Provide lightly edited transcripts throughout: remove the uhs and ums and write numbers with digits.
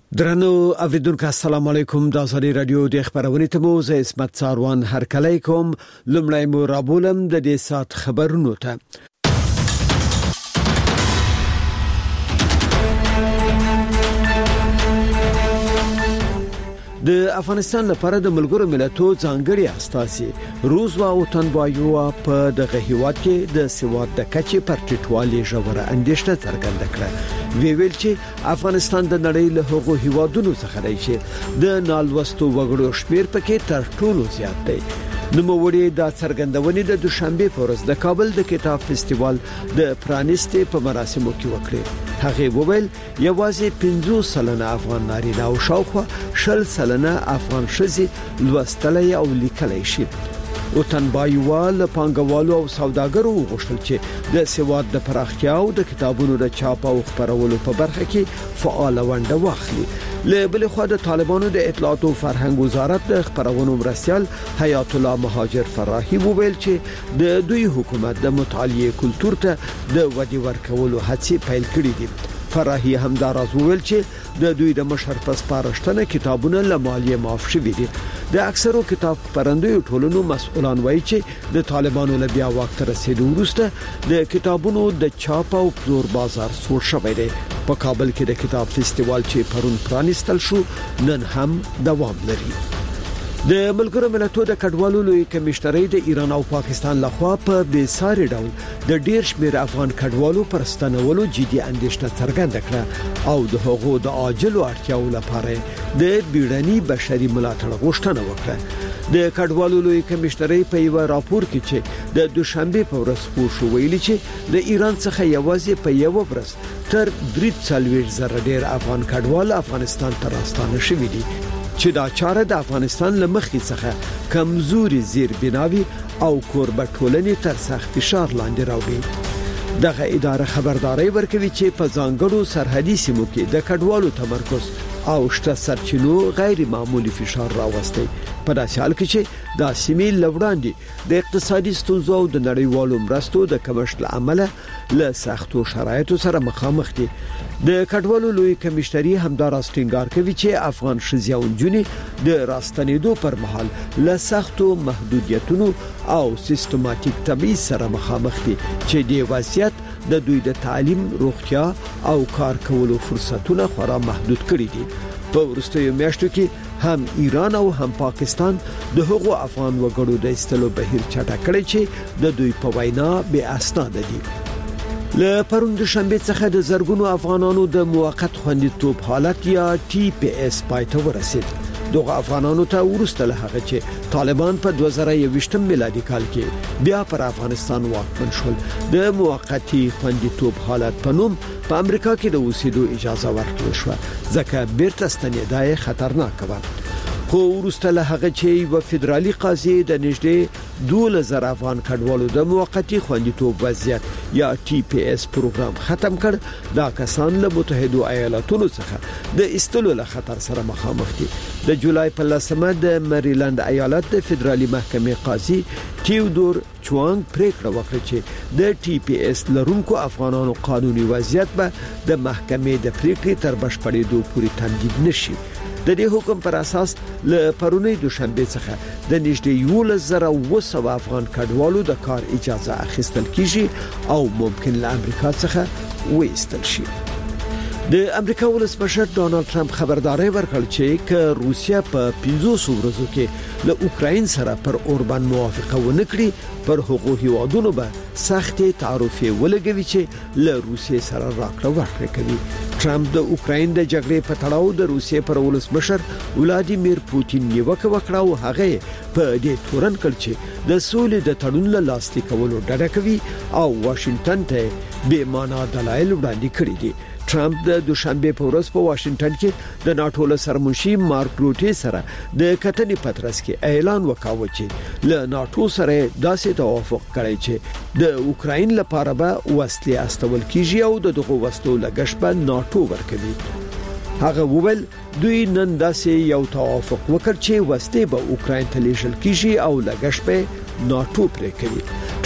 درنو اوریدونکو السلام علیکم. د ازادي رادیو د خبرونې ته مو زه اسمت ساروان هرکلی کوم. لمړی مو رابولم د دې سات خبرونو ته. د افغانستان لپاره د ملګرو ملتونو ځانګړي استازي روزوا او تنبایو په دغه هیواد کې د سواد د کچې پر ټیټوالي ژوره اندېښنه څرګنده کړه. ویل چې افغانستان د نړۍ له هغو هیوادونو څخه دی چې د نالوستو وګړو شمیر پکې تر ټولو زیات دی. نوموړي د څرګندونې د دوشنبه په ورځ د کابل د کتاب فستیوال د پرانیستي په مراسمو کې وکړي. هغه وویل یوازې 50 سلنه افغان نارینه او شاوخوا 60 سلنه افغان ښځې لوستلای او لیکلای شي. او تنبایوال پانګوالو او سوداګرو غوښتل چې د سواد د پراختیا او د کتابونو د چاپ او خپرولو په برخه کې فعال ونډه واخلي. له بل خوا د طالبانو د اطلاعات او فرهنګ وزارت د خبرونو مرستيال حیات الله مهاجر فراحي وویل چې د دوی حکومت د مطالعه کلتور ته د ودی ورکولو هڅې پیل کړې دي. فراحي همداراز وویل چې د دوی د مشر پس پارښتنه کتابونه له مالیه معاف شوي دي. د اکثرو کتاب خبرندوی ټولنو مسؤلان وایي چې د طالبانو له بیا واک ته رسیدو وروسته د کتابونو د چاپ او پلور بازار سوړ شوی دی. په کابل کې د کتاب فستیوال چې پرون پرانیستل شو نن هم دوام لري. د ملګرو ملتونو د کډوالو لوی کمشنري د ایران او پاکستان لخوا په بې ساري ډول د ډیر شمیر افغان کډوالو پر ستنولو جدي اندېښنه څرګنده کړه او د هغو د عاجلو اړتیاو لپاره د بیړني بشري ملاتړ غوښتنه وکړه. د کډوالو لوی کمشنري په یو راپور کې چې د دوشنبه په ورځ خپور شو ویلي چې د ایران څخه یوازې په یو ورځ تر 340,000 ډیر افغان کډوال افغانستان ته راستانه شوي دي چې دا چاره د افغانستان لمخې څخه کمزوري زیربناوي او کوربه ټولنې تر سخت فشار لاندې راوړي. دغه اداره خبرداري ورکوي چې په ځانګړو سرحدي سیمو کې د کډوالو تمرکز او شته سرچینو غیر معمولی فشار راوستي. په داسې حال کې چې د سیمې لوړاندې د اقتصادي ستونزو او د نړیوالو مرستو د کمښت لامل له سختو شرایطو سره مخامخ دي. د کډوالو لوی کمشنري همداراز ټینګار کوي چې افغان ښځې او نجونې د راستنېدو پر مهال له سختو محدودیتونو او سیستماتیک تبعیض سره مخامخ دي چې د وضعیت د دوی د تعلیم، روغتیا او کار کولو فرصتونه خورا محدود کړي دي. په وروستیو میاشتو کې هم ایران او هم پاکستان د هغو افغان وګړو د ایستلو بهیر چټک کړي چې د دوی په وینا بې اسناد دي. له پرون د شنبه څخه د زرګونو افغانانو د موقت خوندیتوب حالت یا TPS پایته ورسید. دغه افغانانو ته ورسته له هغه چې طالبان په 2021 میلادي کال کې بیا پر افغانستان واکمن شول د موقتی خوندیتوب حالت په نوم په امریکا کې د اوسېدو اجازه ورکړل شو ځکه بیرته ستنېدای خطرناک و. خو ورسته له هغه چې یو فدرالي قاضي د نږدې 12,000 افغان کډوالو د موقتی خوندیتوب وضعیت یا TPS پروګرام ختم کړ، دا کسان له متحده ایالاتونو څخه د ایستلو له خطر سره مخامخ دي. د جولای په 10مه د مریلند ایالت د فدرالي محکمې قاضي تیودور چوانګ پریکړه وکړه چې د TPS لرونکو افغانانو قانوني وضعیت به د محکمې د پریکړې تر بشپړېدو پورې تمدید نشي. د دې حکم پر اساس له پرونی دوشنبه څخه د نږدې 11,200 افغان کډوالو د کار اجازه اخیستل کیږي او ممکن له امریکا څخه وایستل شي. د امریکا ولسمشر ډونالد ټرمپ خبرداري ورکړ چې که روسیا په 500 ورځو کې له اوکرين سره پر اوربان موافقه ونه کړي پر هغو هیوادونو به سختې تعرفې ولګوي چې له روسیې سره راکړه ورکړه کوي. ټرمپ د اوکرين د جګړې په تړاو د روسیې پر ولسمشر ولادیمیر پوتین نیوکه وکړه او هغه په دې تورن کړ چې د سولې د تړون له لاسلیک کولو ډډه کوي او واشنگټن ته بې معنا دلایل وړاندې کړي دي. ټرمپ د دوشنبه په ورځ په واشنگټن کې د ناتو له سرمنشي مارک روټي سره د کتنې پترس کې اعلان وکاوه چې له ناتو سره داسې توافق کړی چې د اوکرين لپاره به وسلې استول کیږي او دغه وسلو لګښت به ناتو ورکوي. هغه وویل دوی نن داسې یو توافق وکړ چې وسلې به اوکرين ته لیږل کیږي او لګښت به ناتو پرې کوي.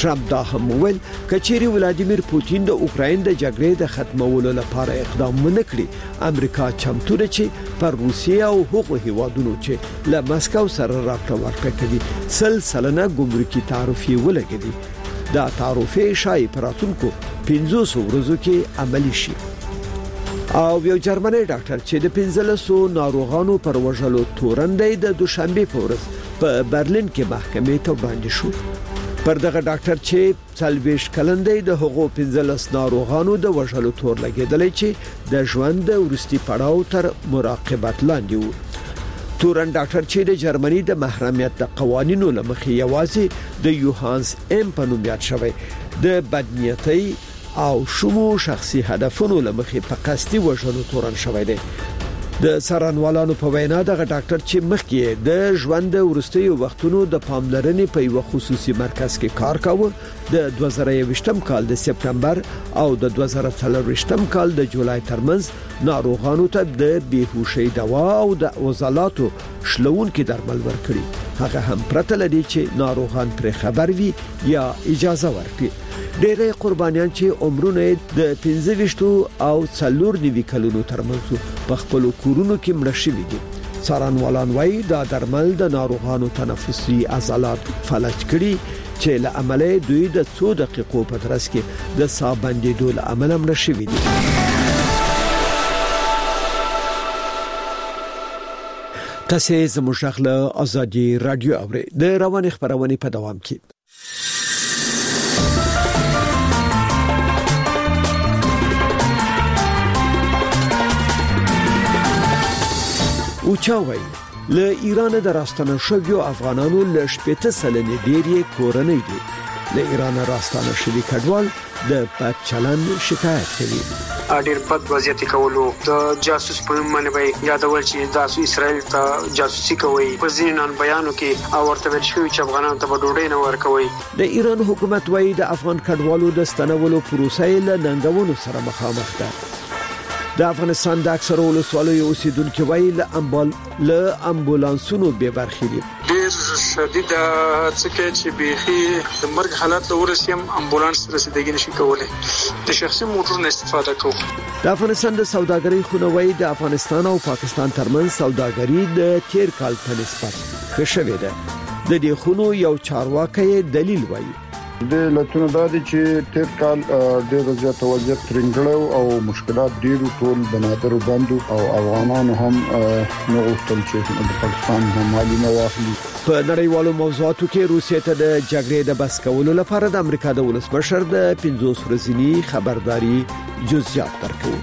ټرمپ دا هم وویل کچېری ولادیمیر پوتین د اوکراین د جګړې د ختمولو لپاره اقدام ونکړي امریکا چمتو ده چې پر روسیه او هغو هیوادونو چې له مسکو سره راکړه ورکړه کوي سلسله ګمرکي تعرفې ولګوي دا تعرفې شای پراتونکو 500 ورځو کې عملی شي او یو جرمني ډاکټر چې د 1500 ناروغانو پر وژلو تورندې د دوشنبه په ورځ په برلین کې محکمې ته وړاندې شو پر دغه ډاکټر چې سلويش کلندې د هغو 15 ناروغانو د وژلو تور لګیدلې چې د ژوند د ورستي پړاو تر مراقبت لاندې وو تورن ډاکټر چې د جرمني د محرمیت د قوانینو لمخې یوازې د یوهانس ام په نوم یاد شوی د بدنیتي او شمو شخصي هدفونو لمخې په قصدي وژلو تورن شوی دی د سرانوالانو په وینا دغه ډاکټر چې مخکې د ژوند ورستي وختونو د پاملرنې په یو خصوصي مرکز کې کار کاوه د 2020م کال د سپتمبر او د 2023م کال د جولای ترمنځ ناروغانو ته د بیهوشي دوا او د وزالاتو شلون کې درمل ورکړي هغه هم پرته لدی چې ناروغان پر خبر وي یا اجازه ورکړي ډېرې قربانيان چې عمرونه د 15 او 40 کلونو ترمنځ په خپل کورونو کې مړ شوي دي څارنوالان وايي دا درمل د ناروغانو تنفسي عضلات فلج کړي چې له عملې دوی د 2 دقیقو په ترڅ کې د ساه بندیدو له عمله مړ شوي دي تاسو زموږ خپل ازادي رادیو اوري د روان خبرونه په دوام کې اوچاوي له ایران د راستنه شویو افغانانو له شپته سلنې ډېری کورنۍ دي له ایران راستنه شوی کډوال د پات چلن شکایت کوي ډېر بد وضعیت کولو د جاسوس په معنی یادول چې د اسرائیل ته جاسوسي کوي په ځینان بیانو کې او ورته ویل شوی چې افغانان ته ډوډۍ نه ورکوي د ایران حکومت وايي د افغان کډوالو د ستنولو پروسه له ننګونو سره مخامخ ده د افغانستان د اکثرو ولسوالیو اوسیدونکو وایي له امبولانسونو به برخې دي ډېر شدید څه چې بيخي د مرګ حالت لورسیم امبولانس رسیدګي نشي کولای د شخصي موټر نه استفاده کوي د افغانستان د سوداګرۍ خونوي د افغانستان او پاکستان ترمنځ سوداګري د تیر کال په نسبت ښه شوې ده د دې خونو یو چارواکي دلیل وایي د لټونو د دې چې تیر کال ډېر زیات وضعیت ترنګړو او مشکلات ډېر ټول بنادر بندو او افغانانو هم نو غوښتل چې د پاکستان مالي نواخلي په نړیوالو موضوعاتو کې روسیې ته د جګړې د بس کولو لپاره د امریکا د ولسمشر د 50 ورځنی خبرداري جزئیات ورکړي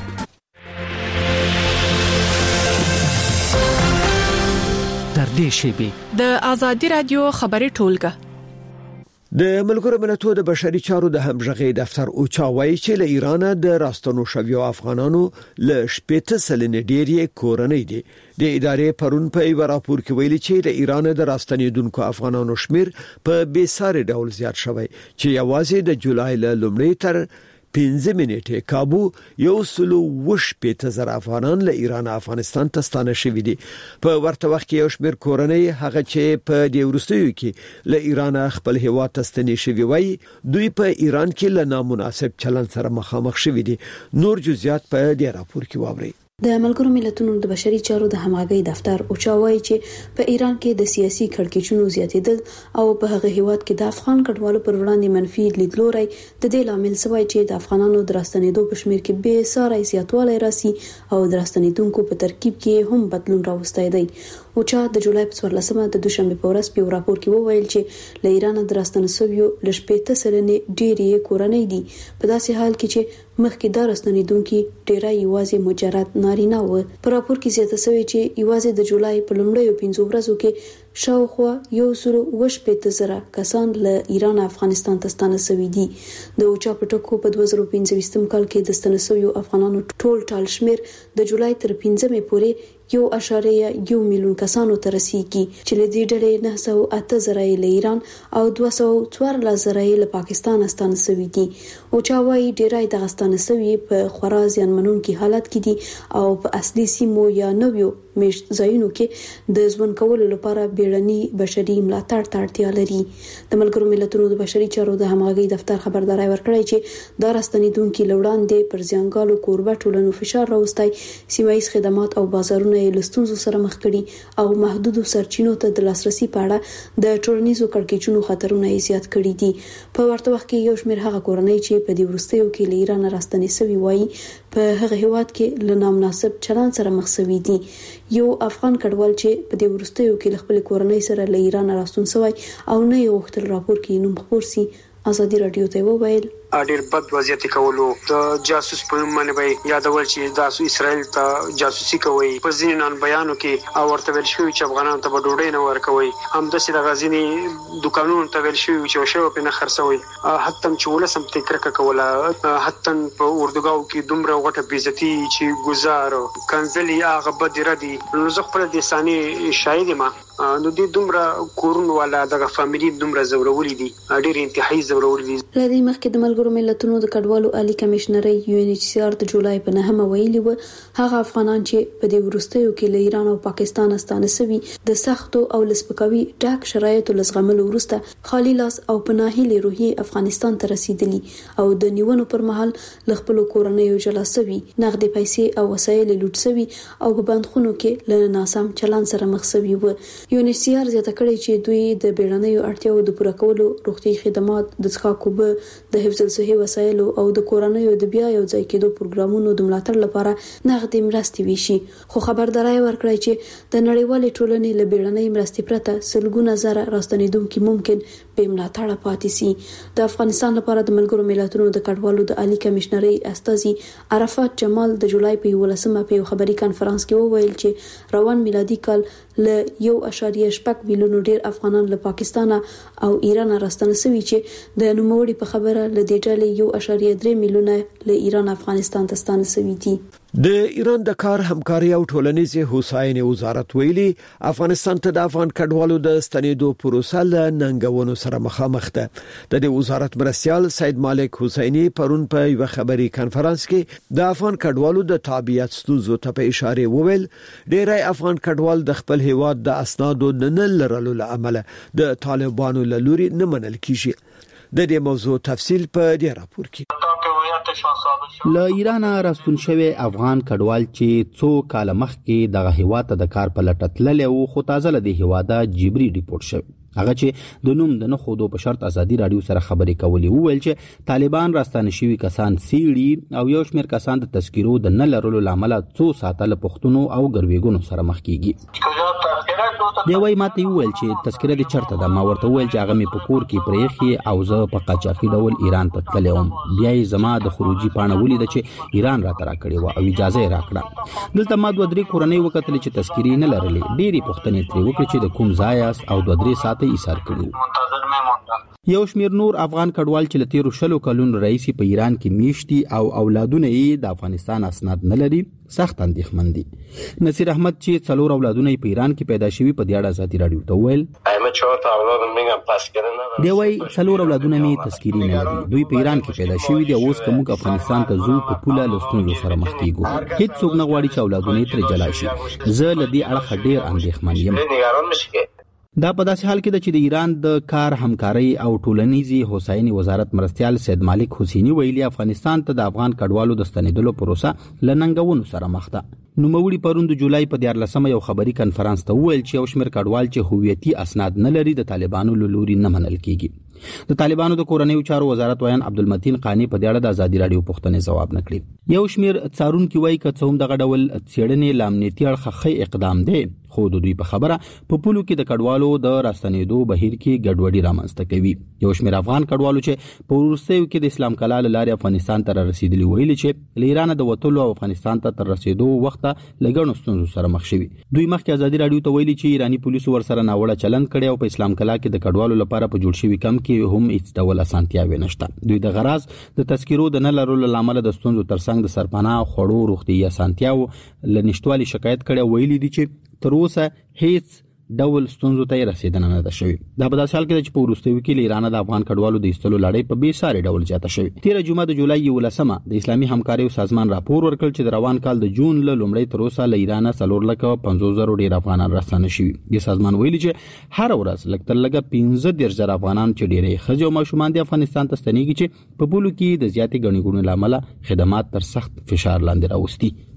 در دې شی د ازادي رادیو خبري ټولګه د ملګرو ملتونو د بشري چارو د همغږي دفتر اوچا وایي چې له ایران د راستنو شویو افغانانو له شپته سلنې ډېری کورنۍ دي د ادارې پرون په یو راپور کې ویلي چې د ایران د راستنیدونکو افغانانو شمیر په بیساري ډول زیات شوی چې یوازې د جولای له لومړۍ تر 15 منټه کابو یو سلو وش په زر افغانان له ایران افغانستان ته ستانه شوي دي په ورته وخت کې یو شمیر کورنۍ هغه چې په دې ورستیو کې له ایران خپل هیواد ته ستنې شوي وای دوی په ایران کې له نامناسب چلن سره مخامخ شوي دي نور جزئیات په دې راپور کې واوري د ملګرو ملتونو د بشري چارو د همغږي دفتر اوچا وایي چې په ایران کې د سیاسي کړکېچونو زیاتېدل او په هغه هیواد کې د افغان کډوالو پر وړاندې منفي لیدلوري د دې لامل شوی چې د افغانانو د راستنېدو په شمیر کې به ساري زیاتوالی راسي او د راستنېدونکو په ترکیب کې هم بدلون راوستي دی اوچا د جولای په 14مه د دوشنبه په ورځ په راپور کې وویل چې له ایران د راستنېدو ل شپته سلنې ډېری کورنۍ دي په داسې حال کې چې مخکې د راستنېدونکو ډېری یوازې مجرد نارینه و په راپور کې زیاته شوی چې یوازې د جولای په لومړیو 15 ورځو کې شاوخوا یو سلو وش په زره کسان له ایران افغانستان ته ستانه شوي دي د اوچا په ټکو په 2015م کال کې د ستنه شویو افغانانو ټول شمیر د جولای تر 15مې پورې 1.1 میلیون کسانو ته رسیدي چې له دې ډلې 908 زره له ایران او 214 زره له پاکستان ستانه شوي دي او چا وايي ډیرای د ستانه شوي په خورا ځانمنونکي حالت کې دي او په اصلي سیمو یا نویو مشت ځایونو کې د ځوان کولو لپاره بیړني بشري ملاتړ ته اړتیا لري. د ملګرو ملتونو د بشري چارو د همغږي دفتر خبرداري ورکړی چې دا راستنیدونکو لوړاندې پر ځانګالو کوربه ټولنو فشار راوستي، سیمایي خدمات او بازارونه یې لستونزو سره مخ کړي او محدودو سرچینو ته د لاسرسي په اړه د ټولنیزو کړکېچونو خطرونه یې زیات کړي دي. په ورته وخت کې یو شمېر هغه کورنۍ چې په دې وروستیو کې له ایران راستنې شوي وایي په هغه هیواد کې له نامناسب چلند سره مخ شوي دي. یو افغان کډوال چې په دې وروستیو کې له خپل کورنۍ سره له ایران راستون شوی او نه یو وختل راپور کې نوم خبر سي ازادي رادیو ته وویل ډېر بد وضعیت کولو د جاسوس په معنی به یادول چې تاسو اسرائیل ته جاسوسي کوي په ځینې نن بیانو کې او ورته ویل شوی چې افغانانو ته ډوډۍ نه ورکوي، هم د سید غزنی دکانونو ته ویل شوی چې شو په نه خرڅوي، حتی چې ولسم تکرکه کوله، حتی په اردوګاو کې دومره غټه بیزتی چې گزار کنځلي هغه بد ردی نو زه خپل د ثاني شاهد ما نو دې دومره کورن والا دغه فاميلي دومره زورولې دي، ډېر انتهایی زورولې دي. لدی مخکې د ملګرو ملتونو د کډوالو عالی کمشنري UNHCR د جولای په 9 ویلي و هغه افغانان چې په دې وروستیو کې له ایران او پاکستان ستانه شوي د سختو او لسپکوي ډاک شرایطو لزغملو وروسته خالي لاس او پناهي روحي افغانستان ته رسیدلی او د نیونو پر مهال ل خپل کورنۍ جلا شوي، نغدي پیسې او وسایل لوټ شوي او په بندخونو کې له ناسم چلند سره مخ شوي و. UNHCR زیاته کړی چې دوی د بیړنیو اړتیاو د پوره کولو، روغتي خدمات، د څښاک اوبه، د حفظ الصحي وسایل او د کورنیو د بیا یو ځای کېدو پروګرامونو د ملاتړ لپاره نغدي مرستې ویشي، خو خبرداري ورکړی چې د نړیوال ټولنې له بیړنۍ مرستې پرته سلګونه زره راستنیدونکو ممکن به ملاتړ پاتې سي. د افغانستان لپاره د ملګرو ملتونو د کډوالو د عالی کمشنري استاذي عرفات جمال د جولای په 11مه په خبري کانفرنس کې وویل چې روان میلادي کال له 1.8 میلیون ډیر افغانان له پاکستان او ایران راستنه شوي چې د نوموړي په خبره له دې ډلې 1.3 میلیون له ایران افغانستان ته ستانه شوي دي. د ایران د کار همکاري او ټولنیزې هوساینې وزارت ویلي افغانستان ته د افغان کډوالو د ستنېدو پروسه له ننګونو سره مخامخ ده. د دې وزارت مرستيال سید مالک حسینی پرون په یو خبري کانفرنس کې د افغان کډوالو د تابعیت ستونزو ته په اشاره وویل ډېری افغان کډوال د خپل هیواد د اسنادو نه لرلو لامل د طالبانو له لوري نه منل کیږي. د دې موضوع تفصیل په دې راپور کې. له ایران راستون شوی افغان کډوال چې څو کال مخکې دغه هیواد ته د کار په لټه تللی او خو تازه له دې هیواده جبري ریپورت شوی، هغه چې د نوم د نه خودو په شرط ازادي رادیو سره خبرې کولې، وویل چې طالبان راستانه شوي کسان سیړي او یو شمېر کسان د تذکیرو د نه لرلو لامل څو ساعته له پښتنو او ګرویګونو سره مخ کیږي. دی وای ماته ویل چې تذکره دې چرته ده، ما ورته ویل چې هغه مې په کور کې پرېخي او زه په قاچاقي ډول ایران ته تللی وم، بیا یې زما د خروجي پاڼه ولیده چې ایران راته راکړې وه او اجازه یې راکړه. دلته ما 2-3 کورنۍ وکتلې چې تذکرې نه لرلې، ډېرې پوښتنې ترې وکړې چې د کوم ځای یاست او 2-3 ساعته ایثار کړي. یو شمیر نور افغان کډوال چې له 13 کلونو راهیسې په ایران کې میشتي او اولادونه یې د افغانستان اسناد نه لري سخت اندېښمن دي. نصیر احمد چې 4 اولادونه په ایران کې پیدا شوي په دې اړه ازادي رادیو ته ویل دی وای 4 اولادونه مې تذکیري نه لري، دوی په ایران کې پیدا شوي دي، اوس کوم افغانستان ته زو په پوله لستونزو سره مخ کیږو، هیڅ څوک نه غواړي چې اولادونه تر جلا شي. زه له دې اړه ډېر اندېښمن یم. دا په داسې حال کې ده چې د ایران د کار همکاري او ټولنیزي هوساینې وزارت مرستيال سید مالک حسینی ویلي افغانستان ته د افغان کډوالو د ستنېدلو پروسه لننګونو سره مخ ده. نوموړي پرون د جولای په 14مه یو خبري کانفرنس ته ویل چې یو شمېر کډوال چې هویتي اسناد نه لري د طالبانو له لوري نه منل کیږي. د طالبانو د کورنیو چارو وزارت ویان عبدالمتین قانی په دې اړه د ازادي رادیو پوښتنې ځواب نکړي. یو شمېر څارونکي وایي که څه هم دغه ډول څېړنې له امنیتي اړخه ښه اقدام دی، خو د دوی په خبره په پولو کې د کډوالو د راستنېدو بهیر کې ګډوډي رامنځته کوي. یو شمېر افغان کډوالو چې په وروستیو کې د اسلام کلا له لارې افغانستان ته رسیدلي ویلي چې له ایران د وتلو او افغانستان ته تر رسیدو وخت له ګڼو ستونزو سره مخ شوي. دوی مخکې ازادي رادیو ته ویلي چې ایرانی پولیسو ورسره ناوړه چلند کړی او په اسلام کلا کې د کډوالو لپاره په جوړ شوي کم کې هم هیڅ ډول اسانتیاوې نشته. دوی د غراض د تذکیرو د نه لرلو لامل د ستونزو ترڅنګ د سرپناه خوړو روغتي اسانتیاو له نشټوالي شکایت کړي، ویلي دي چې تر اوسه هیڅ ډول ستونزو ته رسیدنه نه ده شوې. دا په داسې حال کې چې په وروستیو کې ایران د افغان کډوالو د ایستلو لړۍ په بې ساري ډول زیاته شوې. 13 جمعه د جولای 11 د اسلامي همکارۍ سازمان راپور ورکړ چې د روان کال د جون له لومړۍ تر اوسه له ایران 4,50,000 ډیر افغانان راستانه شوي. د سازمان ویلي چې هر ورځ لږ تر لږه 15,000 افغانان چې ډېری ښځې او ماشومان د افغانستان ته ستنېږي چې په پولو کې د زیاتې ګڼې ګوڼې له امله خدمات تر سخت فشار لاندې راوستي.